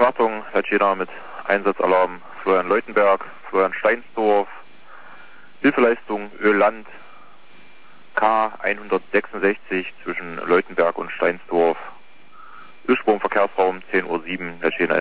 Wartung, Latschena mit Einsatzalarm Florian-Leutenberg, Florian-Steinsdorf, Hilfeleistung Öland K166 zwischen Leutenberg und Steinsdorf, Durchsprung Verkehrsraum 10:07 Uhr, Latschena